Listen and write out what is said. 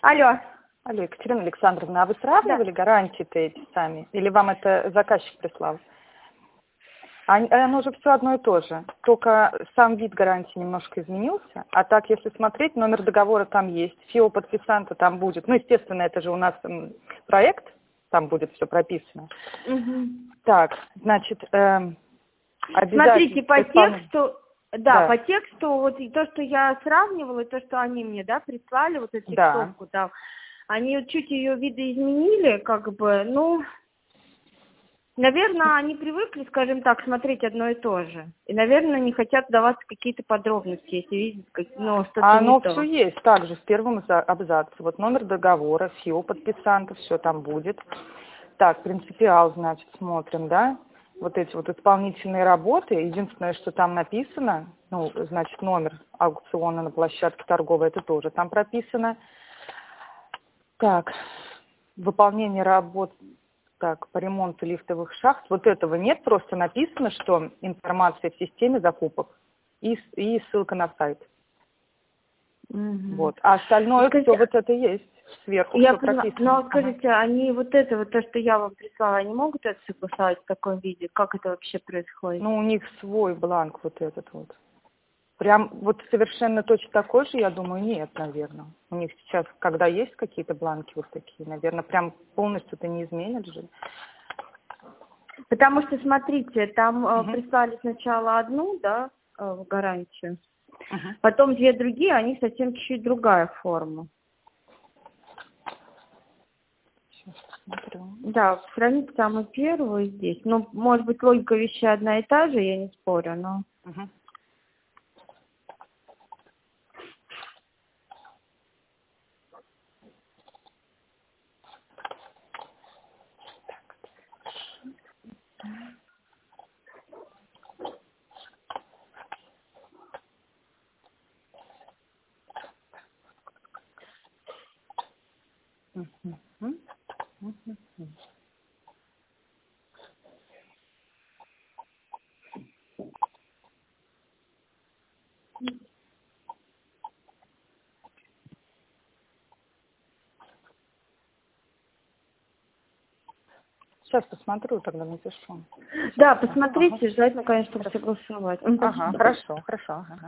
Алло. Алло, Екатерина Александровна, а вы сравнивали гарантии-то эти сами? Или вам это заказчик прислал? Оно же все одно и то же, только сам вид гарантии немножко изменился, а так, если смотреть, номер договора там есть, ФИО подписанта там будет. Ну, естественно, это же у нас проект, там будет все прописано. Угу. Так, значит, Смотрите, по тексту, да. по тексту, вот и то, что я сравнивала, и то, что они мне, прислали, вот эту текстовку, они чуть ее видоизменили, как бы, ну, наверное, они привыкли, скажем так, смотреть одно и то же. И, наверное, не хотят давать какие-то подробности, если видят, что-то оно не то. все есть, также в первом абзаце. Вот номер договора, ФИО подписанта, все там будет. Так, принципиал, значит, смотрим, да? Вот эти вот исполнительные работы. Единственное, что там написано, ну, значит, номер аукциона на площадке торговой, это тоже там прописано. Так, выполнение работ, так, по ремонту лифтовых шахт. Вот этого нет, просто написано, что информация в системе закупок и ссылка на сайт. Вот. А остальное Скажите, все вот это есть. Сверху все прописано. Но скажите, они вот это, вот то, что я вам прислала, они могут это согласовать в таком виде? Как это вообще происходит? Ну, у них свой бланк вот этот вот. Прям вот совершенно точно такой же, я думаю, нет, наверное. У них сейчас, когда есть какие-то бланки вот такие, наверное, прям полностью это не изменят же. Потому что, смотрите, там прислали сначала одну, гарантию, потом две другие, они совсем чуть-чуть другая форма. Сейчас посмотрю. Да, сравните самую первую здесь. Ну, может быть, логика вещей одна и та же, я не спорю, но... Сейчас посмотрю, тогда напишу. Да, посмотрите, желательно, конечно, чтобы согласовать. Ага, хорошо.